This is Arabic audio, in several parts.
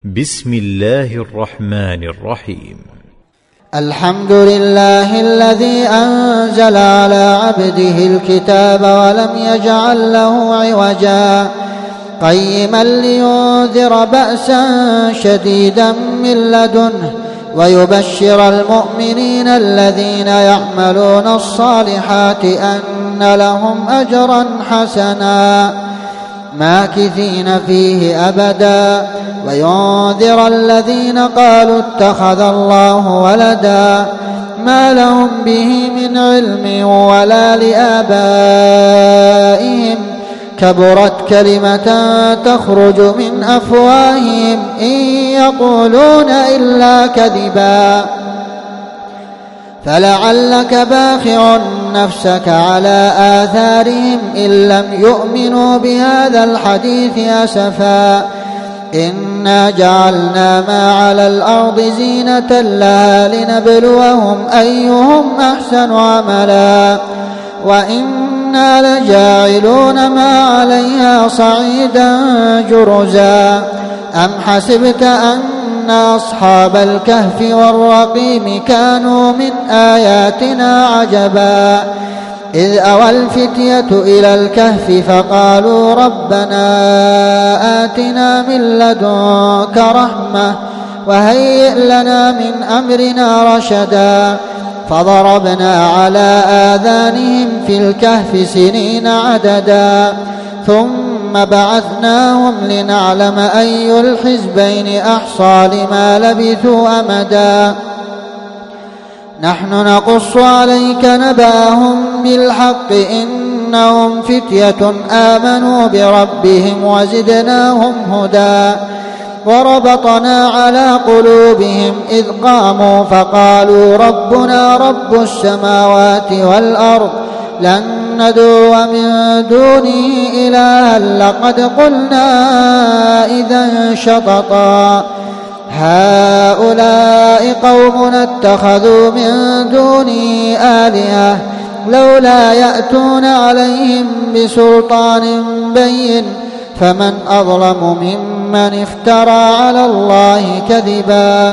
بسم الله الرحمن الرحيم. الحمد لله الذي أنزل على عبده الكتاب ولم يجعل له عوجا قيما لينذر بأسا شديدا من لدنه ويبشر المؤمنين الذين يعملون الصالحات أن لهم أجرا حسنا ماكثين فيه أبدا وينذر الذين قالوا اتخذ الله ولدا ما لهم به من علم ولا لآبائهم كبرت كلمة تخرج من أفواههم إن يقولون إلا كذبا فلعلك باخع نفسك على آثارهم إن لم يؤمنوا بهذا الحديث أسفا إنا جعلنا ما على الأرض زينة لها لنبلوهم أيهم أحسن عملا وإنا لجاعلون ما عليها صعيدا جرزا أم حسبت أن أصحاب الكهف والرقيم كانوا من آياتنا عجبا إذ أوى الفتية إلى الكهف فقالوا ربنا آتنا من لدنك رحمة وهيئ لنا من أمرنا رشدا فضربنا على آذانهم في الكهف سنين عددا ثم بعثناهم لنعلم أي الحزبين أحصى لما لبثوا أمدا نحن نقص عليك نبأهم بالحق إنهم فتية آمنوا بربهم وزدناهم هدى وربطنا على قلوبهم إذ قاموا فقالوا ربنا رب السماوات والأرض لن ندعو من دونه إلها لقد قلنا إذا شططا هؤلاء قومنا اتخذوا من دونه آلهة لولا يأتون عليهم بسلطان بين فمن أظلم ممن افترى على الله كذبا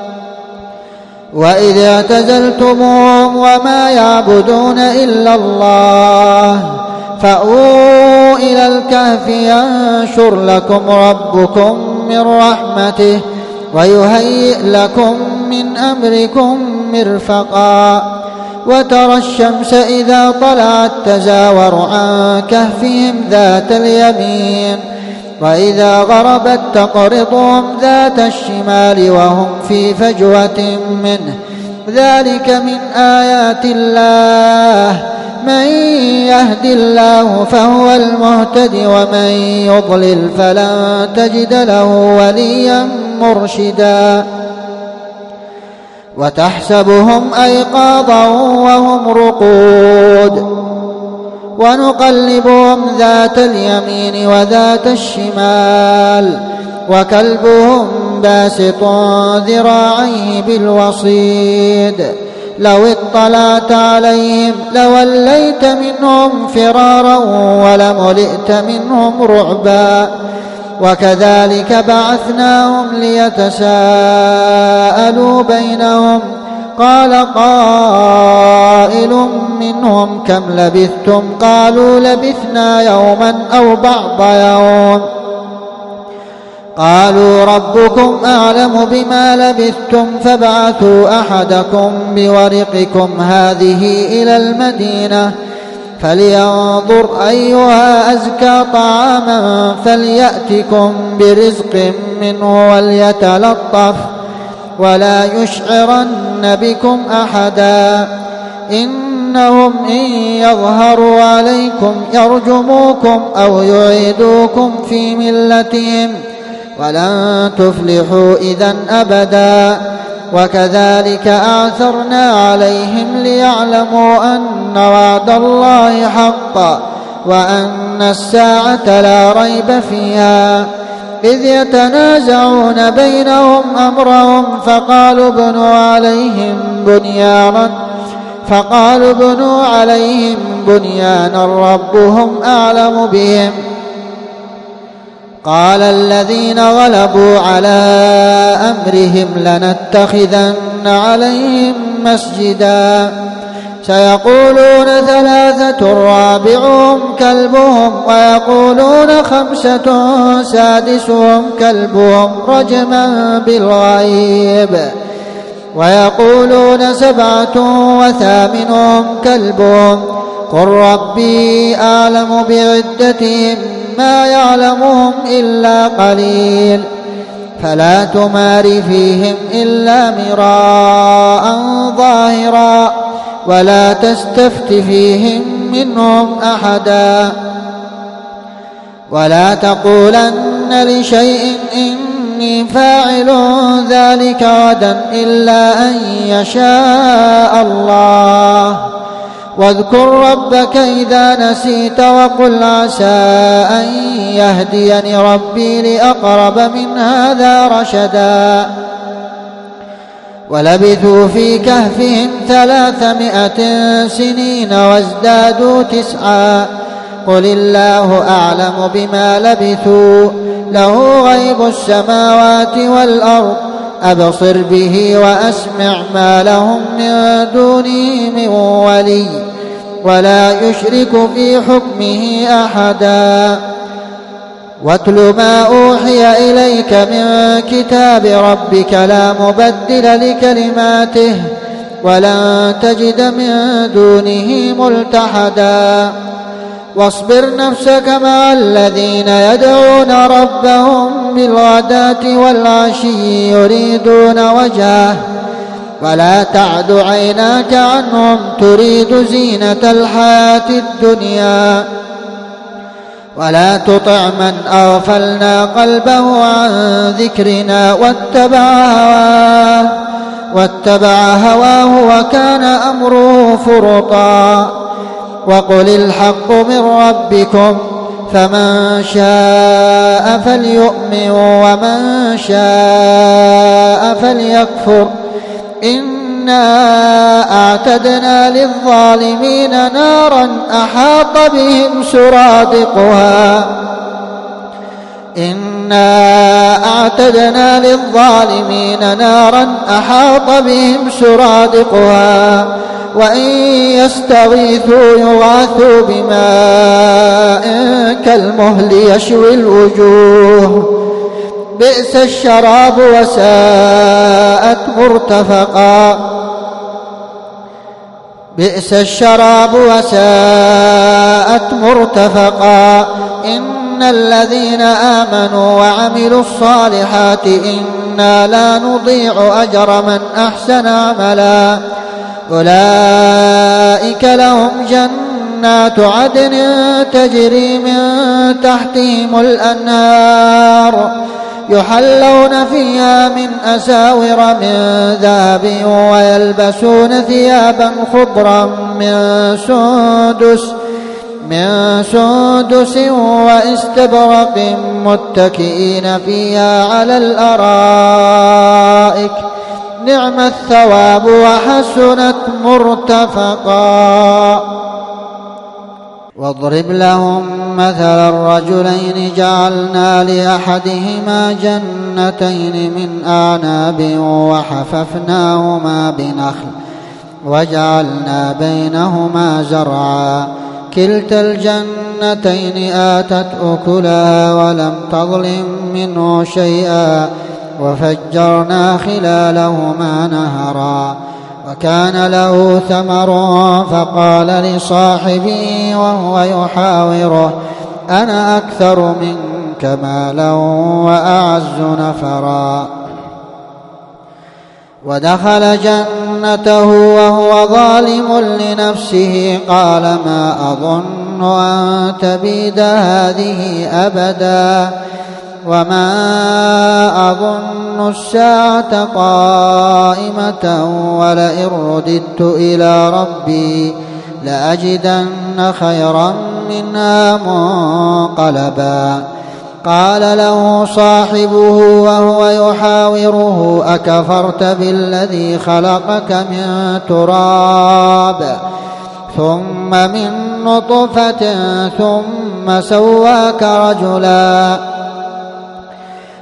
وإذ اعتزلتموهم وما يعبدون إلا الله فأووا إلى الكهف ينشر لكم ربكم من رحمته ويهيئ لكم من أمركم مرفقا وترى الشمس إذا طلعت تزاور عن كهفهم ذات اليمين وإذا غربت تقرضهم ذات الشمال وهم في فجوة منه ذلك من آيات الله من يهد الله فهو المهتد ومن يضلل فلن تجد له وليا مرشدا وتحسبهم أيقاظا وهم رقود ونقلبهم ذات اليمين وذات الشمال وكلبهم باسط ذراعيه بالوصيد لو اطلعت عليهم لوليت منهم فرارا ولملئت منهم رعبا وكذلك بعثناهم ليتساءلوا بينهم قال قائل منهم كم لبثتم قالوا لبثنا يوما أو بعض يوم قالوا ربكم أعلم بما لبثتم فابعثوا أحدكم بورقكم هذه إلى المدينة فلينظر أيها أزكى طعاما فليأتكم برزق منه وليتلطف ولا يشعرن بكم أحدا إنهم إن يظهروا عليكم يرجموكم أو يعيدوكم في ملتهم ولن تفلحوا إذا أبدا وكذلك أعثرنا عليهم ليعلموا أن وعد الله حق وأن الساعة لا ريب فيها إذ يتنازعون بينهم أمرهم فقالوا ابنوا عليهم بنيانا ربهم أعلم بهم قال الذين غلبوا على أمرهم لنتخذن عليهم مسجدا سيقولون ثلاثة رابعهم كلبهم ويقولون خمسة سادسهم كلبهم رجما بالغيب ويقولون سبعة وثامنهم كلبهم قل ربي أعلم بعدتهم ما يعلمهم إلا قليل فلا تمار فيهم إلا مراء ظاهرا ولا تستفت فيهم منهم أحدا ولا تقولن لشيء إني فاعل ذلك غدا إلا أن يشاء الله واذكر ربك إذا نسيت وقل عسى أن يهديني ربي لأقرب من هذا رشدا ولبثوا في كهفهم 300 سنين وازدادوا 9 قل الله أعلم بما لبثوا له غيب السماوات والأرض أبصر به وأسمع ما لهم من دونه من ولي ولا يشرك في حكمه أحدا واتل ما أوحي إليك من كتاب ربك لا مبدل لكلماته ولن تجد من دونه ملتحدا واصبر نفسك مع الذين يدعون ربهم بالغداة والعشي يريدون وجهه ولا تعد عيناك عنهم تريد زينة الحياة الدنيا ولا تطع من أغفلنا قلبه عن ذكرنا واتبع هواه وكان أمره فرطا وقل الحق من ربكم فمن شاء فليؤمن ومن شاء فليكفر إنا أعتدنا للظالمين نارا أحاط بهم سرادقها وإن يستغيثوا يغاثوا بماء كالمهل يشوي الوجوه بئس الشراب وساءت مرتفقا إن الذين آمنوا وعملوا الصالحات إنا لا نضيع أجر من أحسن عملا أولئك لهم جنات عدن تجري من تحتهم الأنهار يحلون فيها من أساور من ذهب ويلبسون ثيابا خضرا من سندس واستبرق متكئين فيها على الأرائك نعم الثواب وحسنت مرتفقا واضرب لهم مثل الرجلين جعلنا لأحدهما جنتين من أعناب وحففناهما بنخل وجعلنا بينهما زرعا كلتا الجنتين آتت أكلها ولم تظلم منه شيئا وفجرنا خلالهما نهرا وكان له ثمر فقال لصاحبه وهو يحاوره أنا أكثر منك مالا وأعز نفرا ودخل جنته وهو ظالم لنفسه قال ما أظن أن تبيد هذه أبدا وما أظن الساعة قائمة ولئن رددت إلى ربي لأجدن خيرا منها منقلبا قال له صاحبه وهو يحاوره أكفرت بالذي خلقك من تراب ثم من نطفة ثم سواك رجلا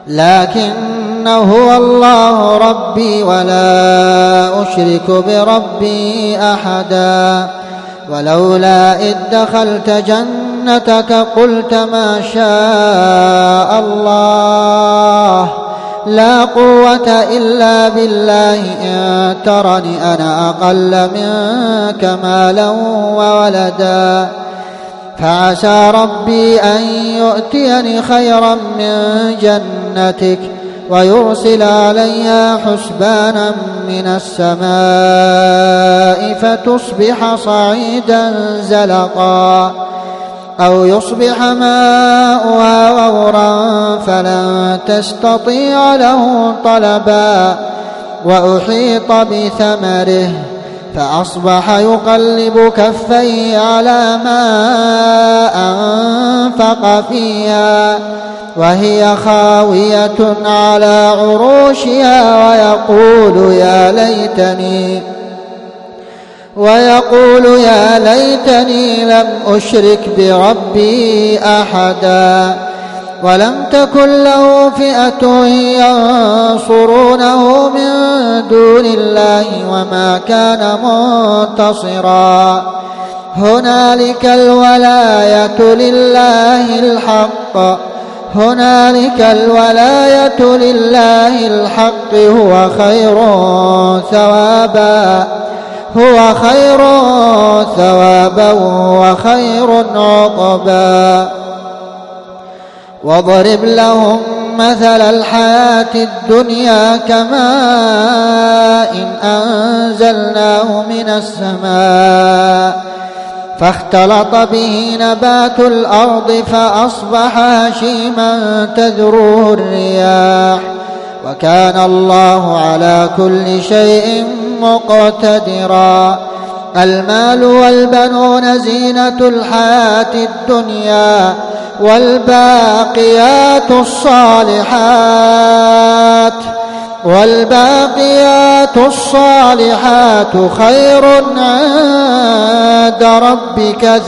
لكن هو الله ربي ولا أشرك بربي أحدا ولولا إذ دخلت جنتك قلت ما شاء الله لا قوة إلا بالله إن ترني أنا أقل منك مالا وولدا فعسى ربي أن يؤتيني خيرا من جنتك ويرسل عليها حسبانا من السماء فتصبح صعيدا زلقا أو يصبح ماؤها غورا فلن تستطيع له طلبا وأحيط بثمره فأصبح يقلب كفيه على ما أنفق فيها وهي خاوية على عروشها ويقول يا ليتني لم أشرك بربي أحدا ولم تكن له فئة ينصرونه من دون الله وما كان منتصرا هنالك الولاية لله الحق هو خير ثوابا وخير عقبا واضرب لهم مثل الحياة الدنيا كماء أنزلناه من السماء فاختلط به نبات الأرض فأصبح هشيما تذروه الرياح وكان الله على كل شيء مقتدرا المال والبنون زينة الحياة الدنيا والباقيات الصالحات خير عند ربك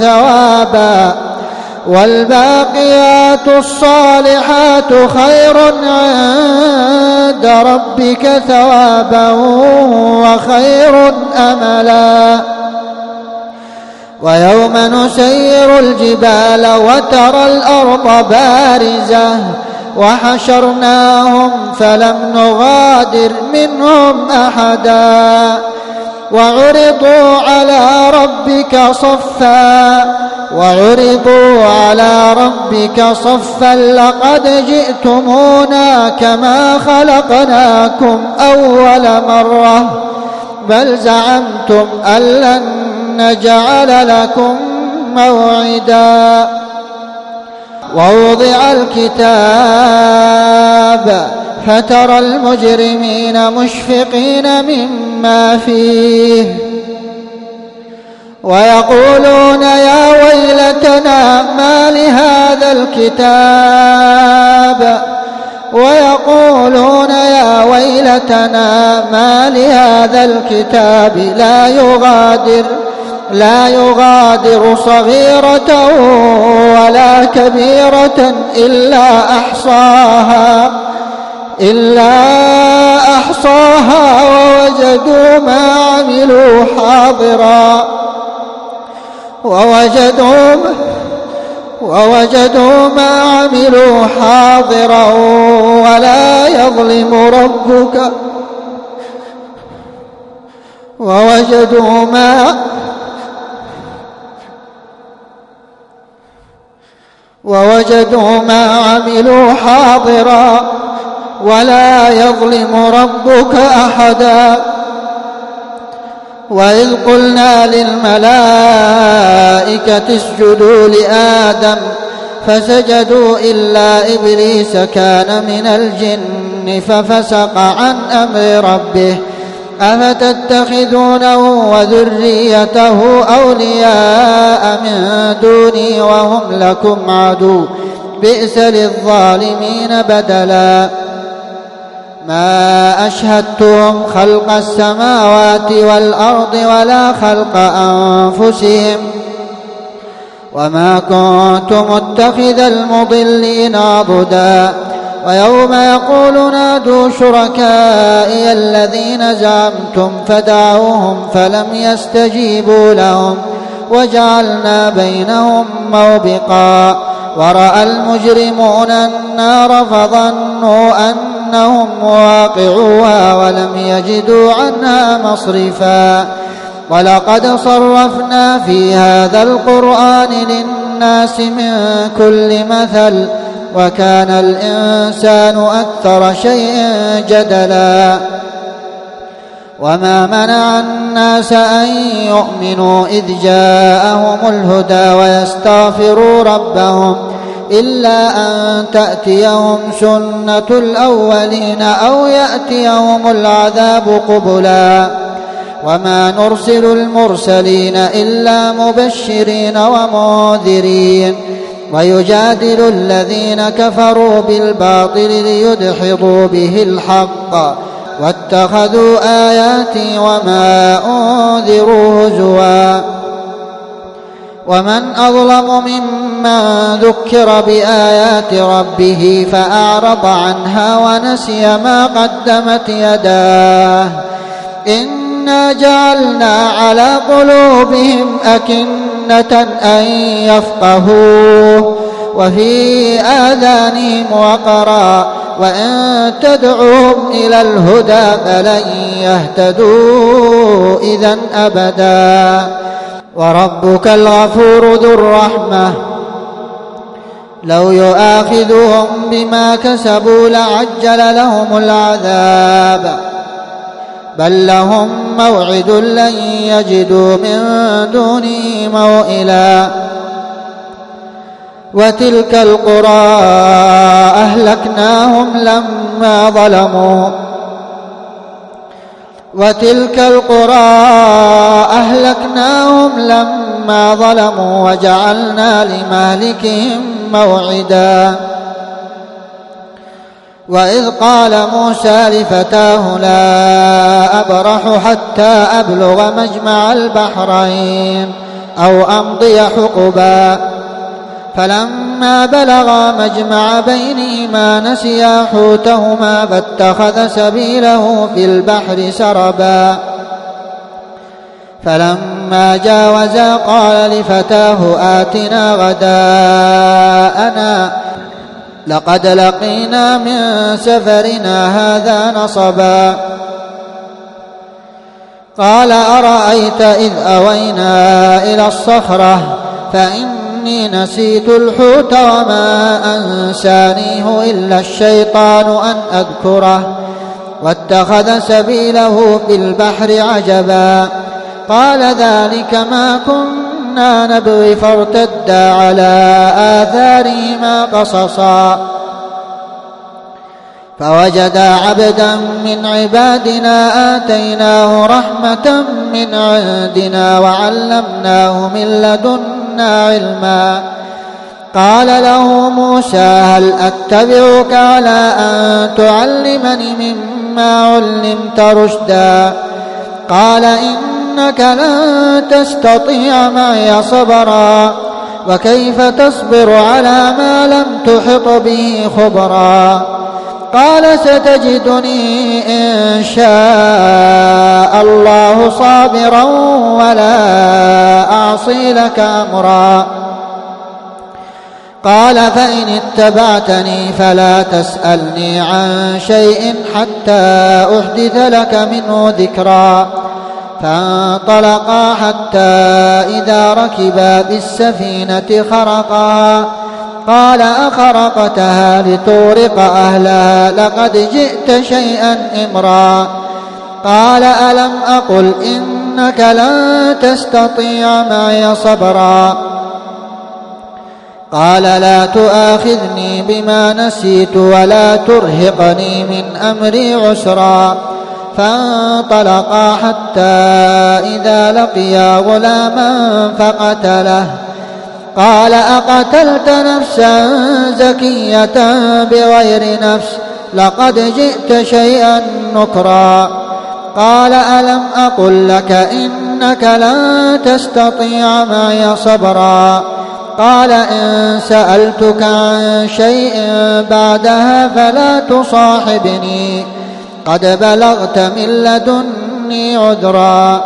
ثوابا وخير أملا ويوم نسير الجبال وترى الأرض بارزة وحشرناهم فلم نغادر منهم أحدا وعرضوا على ربك صفا لقد جئتمونا كما خلقناكم أول مرة بل زعمتم أن لن نجعل لكم موعدا ووضع الكتاب فترى المجرمين مشفقين مما فيه ويقولون يا ويلتنا ما لهذا الكتاب لا يغادر صغيرة ولا كبيرة إلا أحصاها ووجدوا ما عملوا حاضرا ولا يظلم ربك ووجدوا ما عملوا حاضرا ولا يظلم ربك أحدا وإذ قلنا للملائكة اسجدوا لآدم فسجدوا إلا إبليس كان من الجن ففسق عن أمر ربه أفتتخذونه وذريته أولياء من دوني وهم لكم عدو بئس للظالمين بدلا ما أشهدتهم خلق السماوات والأرض ولا خلق أنفسهم وما كنت متخذ المضلين عضدا ويوم يقول نادوا شركائي الذين زعمتم فدعوهم فلم يستجيبوا لهم وجعلنا بينهم موبقا ورأى المجرمون النار فظنوا أنهم واقعوها ولم يجدوا عنها مصرفا ولقد صرفنا في هذا القرآن للناس من كل مثل وكان الإنسان أكثر شيء جدلا وما منع الناس أن يؤمنوا إذ جاءهم الهدى ويستغفروا ربهم إلا أن تأتيهم سنة الأولين أو يأتيهم العذاب قبلا وما نرسل المرسلين إلا مبشرين ومنذرين ويجادل الذين كفروا بالباطل ليدحضوا به الحق واتخذوا آياتي وما أنذروا هزوا ومن أظلم ممن ذكر بآيات ربه فأعرض عنها ونسي ما قدمت يداه إنا جعلنا على قلوبهم أكنة أن يفقهوه وفي آذانهم وقرا وإن تدعوهم إلى الهدى فلن يهتدوا إذا أبدا وربك الغفور ذو الرحمة لو يؤاخذهم بما كسبوا لعجل لهم العذاب بل لهم موعد لن يجدوا من دونه موئلا وتلك القرى أهلكناهم لما ظلموا وجعلنا لمهلكهم موعدا وإذ قال موسى لفتاه لا أبرح حتى أبلغ مجمع البحرين أو أمضي حقبا فلما بلغا مجمع بينهما نسيا حوتهما فاتخذ سبيله في البحر سربا فلما جاوزا قال لفتاه آتنا غداءنا لقد لقينا من سفرنا هذا نصبا قال أرأيت إذ أوينا إلى الصخرة فإني نسيت الحوت وما أنسانيه إلا الشيطان أن أذكره واتخذ سبيله في البحر عجبا قال ذلك ما كنا نبغي فارتدا على آثارهما قصصا فوجدا عبدا من عبادنا آتيناه رحمة من عندنا وعلمناه من لدنا علما قال له موسى هل أتبعك على أن تعلمني مما علمت رشدا قال إنك لن تستطيع معي صبرا وكيف تصبر على ما لم تحط به خبرا قال ستجدني إن شاء الله صابرا ولا أعصي لك أمرا قال فإن اتبعتني فلا تسألني عن شيء حتى أحدث لك منه ذكرا فانطلقا حتى إذا ركبا بالسفينة خرقها قال أخرقتها لتغرق أهلها لقد جئت شيئا إمرا قال ألم أقل إنك لن تستطيع معي صبرا قال لا تؤاخذني بما نسيت ولا ترهقني من أمري عسرا فانطلقا حتى إذا لقيا غلاما فقتله قال أقتلت نفسا زكية بغير نفس لقد جئت شيئا نكرا قال ألم أقل لك إنك لن تستطيع معي صبرا قال إن سألتك عن شيء بعدها فلا تصاحبني قد بلغت من لدني عذرا.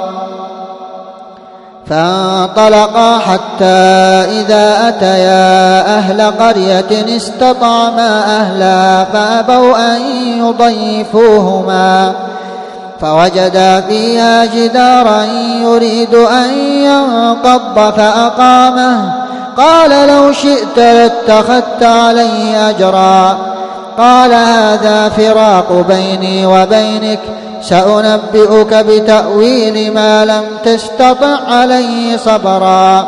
فانطلقا حتى إذا أتيا أهل قرية استطعما أهلها فأبوا أن يضيفوهما فوجدا فيها جدارا يريد أن ينقض فأقامه قال لو شئت لاتخذت عليه أجرا. قال هذا فراق بيني وبينك سأنبئك بتأويل ما لم تستطع عليه صبرا.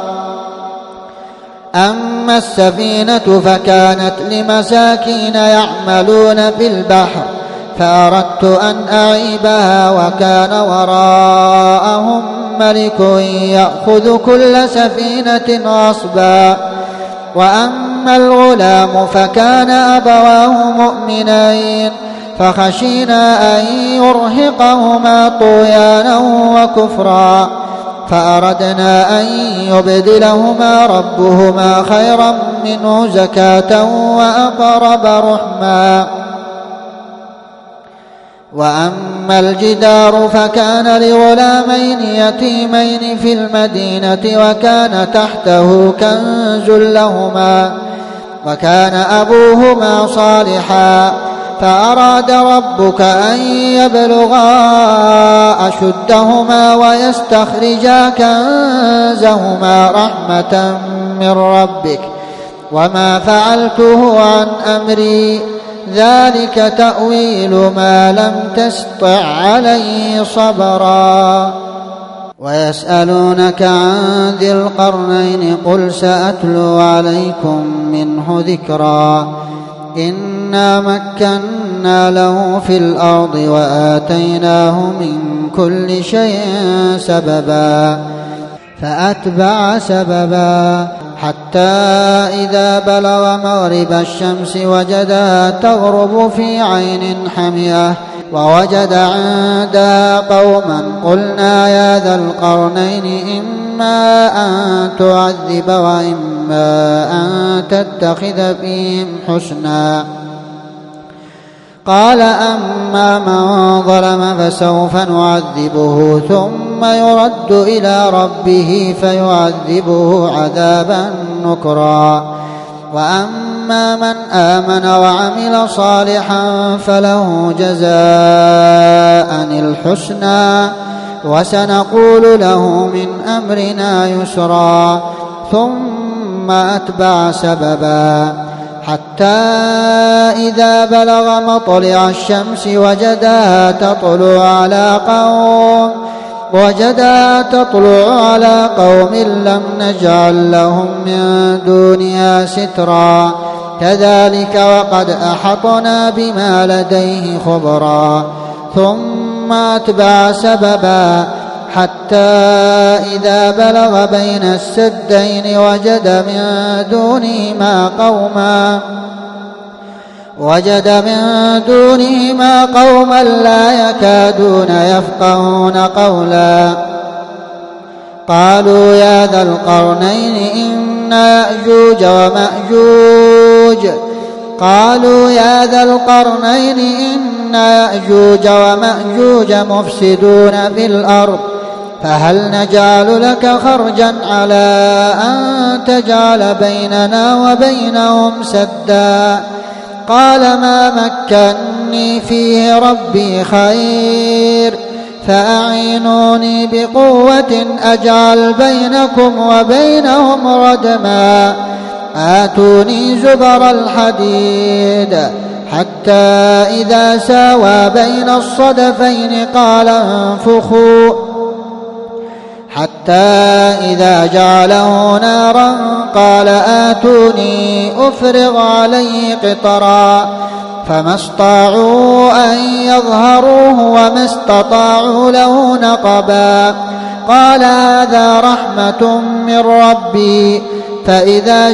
أما السفينة فكانت لمساكين يعملون في البحر فأردت أن أعيبها وكان وراءهم ملك يأخذ كل سفينة غصبا. وأما الغلام فكان أبواه مؤمنين فخشينا أن يرهقهما طغيانا وكفرا فأردنا أن يبدلهما ربهما خيرا منه زكاة وأقرب رحما. وأما الجدار فكان لغلامين يتيمين في المدينة وكان تحته كنز لهما وكان أبوهما صالحا فأراد ربك أن يبلغا أشدهما ويستخرجا كنزهما رحمة من ربك وما فعلته عن أمري ذلك تأويل ما لم تسطع عليه صبرا. ويسألونك عن ذي القرنين قل سأتلو عليكم منه ذكرا. إنا مكنا له في الأرض وآتيناه من كل شيء سببا فأتبع سببا حتى إذا بلغ مغرب الشمس وجدها تغرب في عين حمية ووجد عندها قوما قلنا يا ذا القرنين إما أن تعذب وإما أن تتخذ فيهم حسنا. قال أما من ظلم فسوف نعذبه ثم يرد إلى ربه فيعذبه عذابا نكرا. وأما من آمن وعمل صالحا فله جزاء الحسنى وسنقول له من أمرنا يسرا. ثم أتبع سببا حتى إذا بلغ مطلع الشمس وجدها تطلع على قوم لم نجعل لهم من دونها سترا كذلك وقد أحطنا بما لديه خبرا. ثم أتبع سببا حتى إذا بلغ بين السدين وجد من دونهما قوما لا يكادون يفقهون قولا. قالوا يا ذا القرنين إن يأجوج ومأجوج مفسدون في الأرض فهل نجعل لك خرجا على أن تجعل بيننا وبينهم سدا. قال ما مكني فيه ربي خير فأعينوني بقوة أجعل بينكم وبينهم ردما. آتوني زبر الحديد حتى إذا ساوى بين الصدفين قال انفخوا حتى إذا جعله نارا قال آتوني أفرغ عليه قطرا فما استطاعوا أن يظهروه وما استطاعوا له نقبا. قال هذا رحمة من ربي فإذا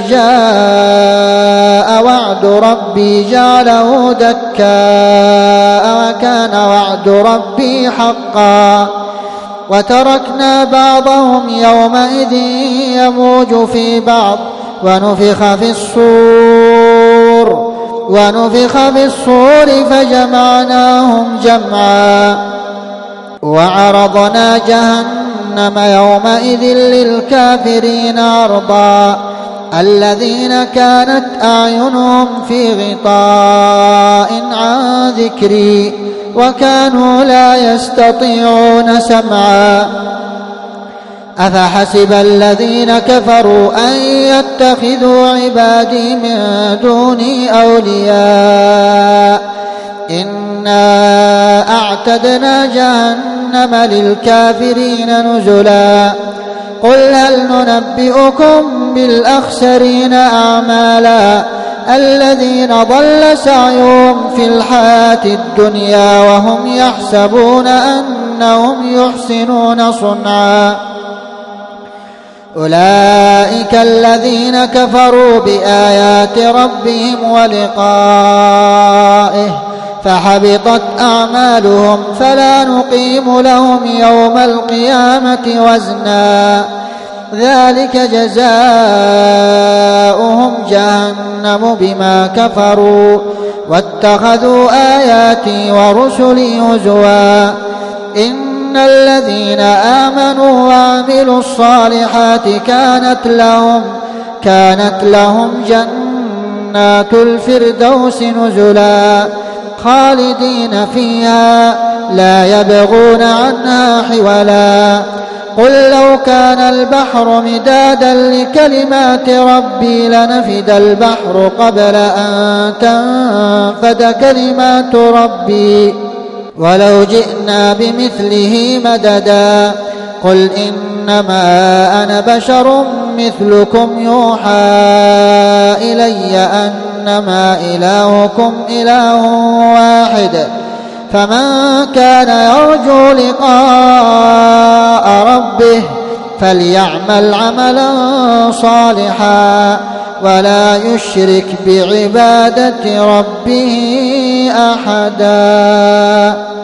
جاء وعد ربي جعله دكاء وكان وعد ربي حقا. وتركنا بعضهم يومئذ يموج في بعض ونفخ في الصور فجمعناهم جمعا وعرضنا جهنم يومئذ للكافرين عرضا الذين كانت أعينهم في غطاء عن ذكري وكانوا لا يستطيعون سمعا أفحسب الذين كفروا أن يتخذوا عبادي من دوني أولياء إنا أعتدنا جهنم للكافرين نزلا قل هل ننبئكم بالأخسرين أعمالا الذين ضل سعيهم في الحياة الدنيا وهم يحسبون أنهم يحسنون صنعا أولئك الذين كفروا بآيات ربهم ولقائه فحبطت أعمالهم فلا نقيم لهم يوم القيامة وزنا ذلك جزاؤهم جهنم بما كفروا واتخذوا آياتي ورسلي هزوا إن الذين آمنوا وعملوا الصالحات كانت لهم جنات الفردوس نزلا خالدين فيها لا يبغون عنها حولا قل لو كان البحر مدادا لكلمات ربي لنفد البحر قبل أن تنفد كلمات ربي ولو جئنا بمثله مددا قل إنما أنا بشر مثلكم يوحى إلي أنما إلهكم إله واحد فمن كان يرجو لقاء ربه فليعمل عملا صالحا ولا يشرك بعبادة ربه أحدا.